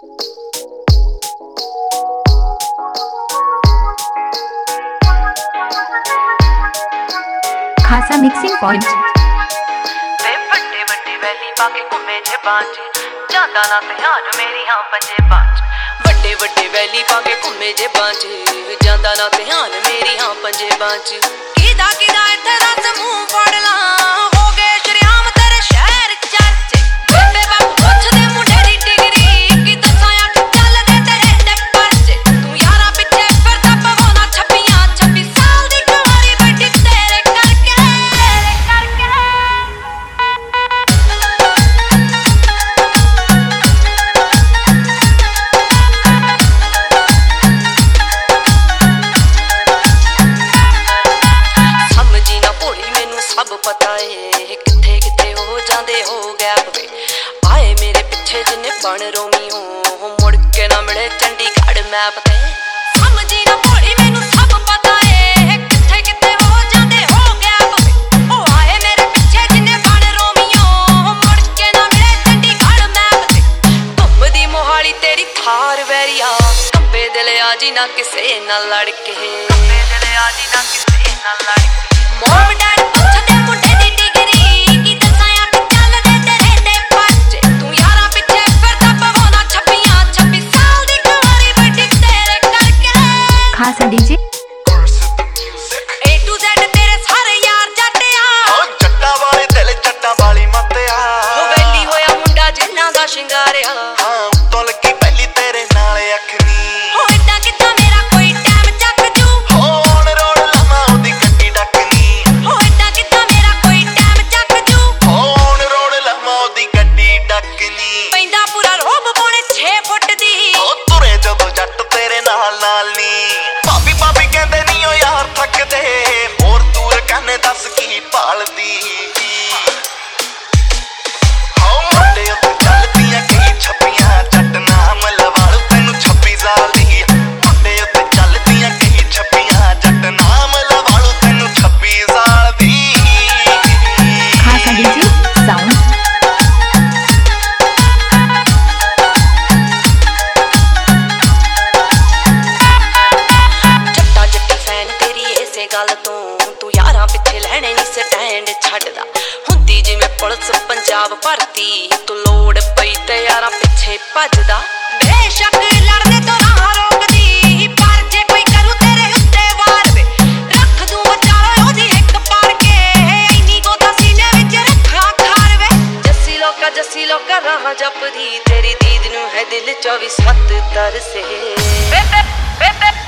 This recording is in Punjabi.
खासा मिक्सिंग पॉइंट ਵੱਡੇ ਵੱਡੇ ਵੈਲੀ ਪਾ ਕੇ ਘੁੰਮੇ ਜੇ ਬਾਂਝ ਜਾਂਦਾ ਨਾ ਧਿਆਨ ਮੇਰੀ ਹਾਂ ਪੰਜੇ ਬਾਂਝ ਵੱਡੇ ਵੱਡੇ ਵੈਲੀ ਪਾ ਕੇ ਘੁੰਮੇ ਜੇ ਬਾਂਝ ਜਾਂਦਾ ਨਾ ਧਿਆਨ ਮੇਰੀ ਹਾਂ ਪੰਜੇ ਬਾਂਝ ਕਿਦਾ ਕਿਦਾ ਇੱਥੇ ਰਸ ਮੂੰਹ ਫੜ ਲਾਂ ਹੋ ਗਏ ਸ਼ਰਿਆਮ ਤੇਰੇ ਸ਼ਹਿਰ ਚਰਚੇ ਬੇਬੇ ਬਾਪੂ ਪੁੱਛਦੇ ਮੁੰਡੇ ਦੀ ਡਿਗਰੀ ਕਿ ਦੱਸਾਂ ਅੱਖ ਚੱਲਦੇ ਤੇਰੇ ਤੇ ਪਰਚੇ ਤੂੰ ਯਾਰਾਂ ਪਿੱਛੇ ਫਿਰਦਾ ਪਵਾਉਣਾ 26 ਸਾਲ ਦੀ ਕੁਆਰੀ ਬੈਠੀ ਤੇਰੇ ਕਰਕੇ ਸਭ ਪਤਾ ਏ ਕਿੱਥੇ ਕਿੱਥੇ ਹੋ ਜਾਂਦੇ ਹੋ ਗੈਪ ਵੇ ਆਏ ਮੇਰੇ ਪਿੱਛੇ ਜਿੰਨੇ ਬਣ ਰੋਮੀ ਹੋ ਮੁੜ ਕੇ ਨਾ ਮਿਲੇ ਚੰਡੀਗੜ੍ਹ ਮੈਪ ਤੇ ਸਮਝੀ ਨਾ ਭੋਲੀ ਮੈਨੂੰ ਸਭ ਪਤਾ ਏ ਕਿੱਥੇ ਕਿੱਥੇ ਹੋ ਜਾਂਦੇ ਹੋ ਗੈਪ ਵੇ ਉਹ ਆਏ ਮੇਰੇ ਪਿੱਛੇ ਜਿੰਨੇ ਬਣ ਰੋਮੀ ਹੋ ਮੁੜ ਕੇ ਨਾ ਮਿਲੇ ਚੰਡੀਗੜ੍ਹ ਮੈਪ ਤੇ ਘੁੰਮਦੀ ਮੋਹਾਲੀ ਤੇਰੀ ਥਾਰ ਵੈਰੀਆ ਕੰਬੇ ਦਿਲ ਆ ਜੀ ਨਾ ਕਿਸੇ ਨਾਲ ਲੜ ਕੇ ਕੰਬੇ ਦਿਲ ਆ ਜੀ ਨਾ ਕਿਸੇ ਨਾਲ ਲੜ ਕੇ ਮੋਮ ਡੈਡ ਪੁੱਛਦੇ ਮੁੰਡੇ ਦੀ ਡਿਗਰੀ ਕੀ ਦੱਸਾਂ ਅੱਖ ਚੱਲਦੇ ਤੇਰੇ ਤੇ ਪਰਚੇ ਤੂੰ ਯਾਰਾਂ ਪਿੱਛੇ ਫਿਰਦਾ ਪਵਾਉਣਾ 26 ਸਾਲ ਦੀ ਕੁਆਰੀ ਬੈਠੀ ਤੇਰੇ ਕਰਕੇ खासा डीजे A to Z ਤੇਰੇ ਸਾਰੇ ਯਾਰ ਜੱਟਿਆ ਓ ਜੱਟਾਂ ਵਾਲੇ ਦਿਲ ਜੱਟਾਂ ਵਾਲੀ ਮੱਤਿਆ ਉਹ ਵੈਲੀ ਹੋਇਆ ਮੁੰਡਾ ਜਿੰਨਾ ਦਾ ਸ਼ਿੰਗਾਰਿਆ ਹਾਂ ਉੱਤੋਂ ਲੱਗੀ ਪਹਿਲੀ ਤੇਰੇ ਨਾਲ ਅੱਖਨੀ ਹੋ ਏਦਾਂ ਕਿੱਦਾਂ ਮੇਰਾ ਕੋਈ ਟਾਈਮ ਚੱਕ ਜੂ ਹੋਣ ਰੋੜ ਲਵਾਂ ਉਹਦੀ ਗੱਡੀ ਡੱਕਨੀ ਹੋ ਏਦਾਂ ਕਿੱਦਾਂ ਮੇਰਾ ਕੋਈ ਟਾਈਮ ਚੱਕ ਜੂ ਹੋਣ ਰੋੜ ਲਵਾਂ ਉਹਦੀ ਗੱਡੀ ਡੱਕਨੀ ਪੈਂਦਾ ਪੂਰਾ ਰੋਬ ਪੌਣੇ 6 ਫੁੱਟ ਦੀ ਓ ਤੁਰੇ ਜਦੋਂ ਜੱਟ ਤੇਰੇ ਨਾਲ ਨਾਲ ਨੀ ਭਾਬੀ ਭਾਬੀ ਕਹਿੰਦੇ ਨੀ ਓ ਯਾਰ ਥੱਕਦੇ ਹੋਰ ਦੂਰ ਕਹਿੰਦੇ ਦੱਸ ਕੀ ਭਾਲਦੀ ਹਾਂ ਮੁੰਡੇ ਉੱਤੇ ਚੱਲਦੀਆਂ ਕਈ ਛੱਪੀਆਂ ਜੱਟ ਨਾਮ ਲਵਾਲੂ ਤੈਨੂੰ 26 ਸਾਲ ਦੀ ਮੁੰਡੇ ਉੱਤੇ ਚੱਲਦੀਆਂ ਕਈ ਛੱਪੀਆਂ ਜੱਟ ਨਾਮ ਲਵਾਲੂ ਤੈਨੂੰ 26 ਸਾਲ ਦੀ खासा डीजे साउंड ਜੱਟਾ ਜੱਟੀ ਫੈਨ ਤੇਰੀ ਇਸੇ ਗੱਲ ਤੋਂ ਤੂੰ ਯਾਰਾਂ ਪਿੱਛੇ ਲੈਣੇ ਨਹੀਂ ਸਟੈਂਡ ਛੱਡਦਾ ਹੁੰਦੀ ਜਿਵੇਂ ਪੁਲਿਸ ਪੰਜਾਬ ਭਰਤੀ ਤੂੰ ਲੋੜ ਪਈ ਤੇ ਯਾਰਾਂ ਪਿੱਛੇ ਭੱਜਦਾ ਬੇਸ਼ੱਕ ਲੜਦੇ ਤੋਂ ਰਾਹ ਰੋਕਦੀ ਪਰ ਜੇ ਕੋਈ ਕਰੂ ਤੇਰੇ ਉੱਤੇ ਵਾਰ ਵੇ ਰੱਖ ਦੂੰ ਵਿਚਾਲੇ ਉਹਦੀ ਇੱਕ ਪਾੜ ਕੇ ਇੰਨੀ ਗੋਤਾ ਸੀਨੇ ਵਿੱਚ ਰੱਖਾਂ ਖਾਰ ਵੇ ਜੱਸੀ ਲੋਕਾ ਰਾਹ ਜਪਦੀ ਤੇਰੀ ਦੀਦ ਨੂੰ ਹੈ ਦਿਲ 24/7 ਤਰਸੇ ਬੇਬੇ